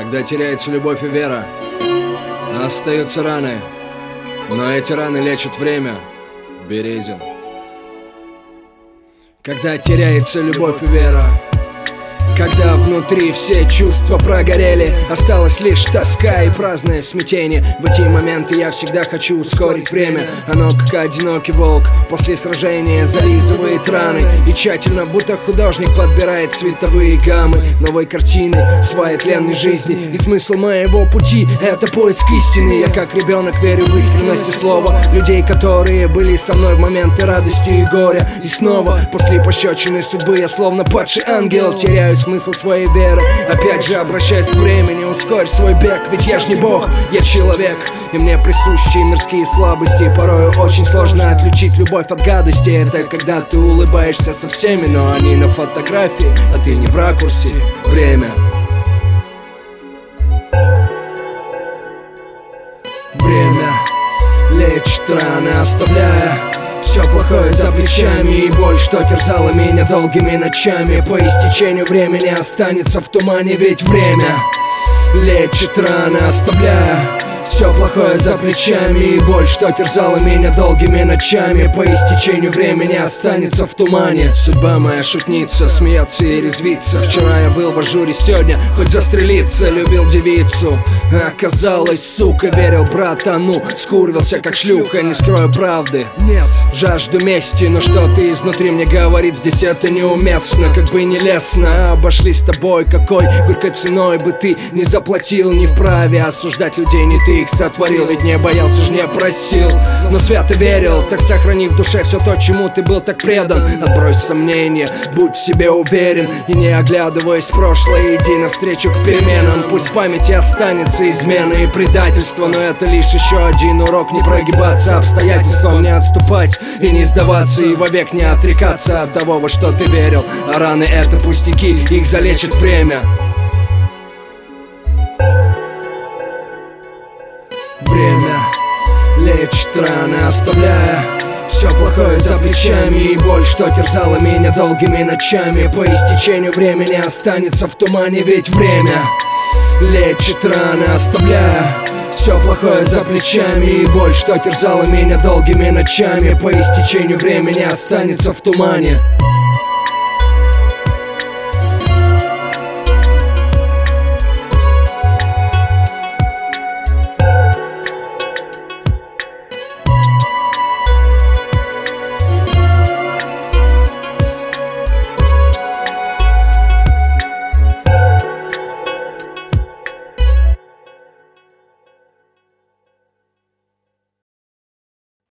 Когда теряется любовь и вера, остаются раны, но эти раны лечит время. Березин. Когда теряется любовь и вера, когда внутри все чувства прогорели, осталась лишь тоска и праздное смятение. В эти моменты я всегда хочу ускорить время. Оно, как одинокий волк, после сражения зализывает раны и тщательно, будто художник, подбирает цветовые гаммы новой картины своей тленной жизни. Ведь смысл моего пути — это поиск истины. Я как ребенок верю в искренность и слова людей, которые были со мной в моменты радости и горя. И снова, после пощечины судьбы, я словно падший ангел теряю смысл своей веры. Опять же обращаясь к времени, ускорь свой бег, ведь я ж не бог, я человек, и мне присущи мирские слабости. Порою очень сложно отличить любовь от гадости. Это когда ты улыбаешься со всеми, но они на фотографии, а ты не в ракурсе. Время. Время лечит раны, оставляя все плохое за плечами, и боль, что терзала меня долгими ночами, по истечению времени останется в тумане. Ведь время лечит раны, оставляя все плохое за плечами, и боль, что терзала меня долгими ночами, по истечению времени останется в тумане. Судьба моя шутница, смеется и резвится. Вчера я был в ажуре, сегодня хоть застрелиться. Любил девицу, оказалось, сука, верил братану, скурвился как шлюха, не скрою правды. Нет, жажду мести, но что-то изнутри мне говорит, здесь это неуместно. Как бы не лестно, обошлись с тобой, какой горькой ценой бы ты не заплатил. Не вправе осуждать людей, не ты их сотворил, ведь не боялся, ж не просил, но свято верил. Так сохрани в душе все то, чему ты был так предан. Отбрось сомнения, будь в себе уверен, и не оглядываясь в прошлое, иди навстречу к переменам. Пусть в памяти останется измена и предательство, но это лишь еще один урок: не прогибаться обстоятельствам, не отступать и не сдаваться, и вовек не отрекаться от того, во что ты верил. А раны — это пустяки, их залечит время. Время лечит раны, оставляя все плохое за плечами, и боль, что терзала меня долгими ночами, по истечению времени останется в тумане. Ведь время лечит раны, оставляя все плохое за плечами, и боль, что терзала меня долгими ночами, по истечению времени останется в тумане.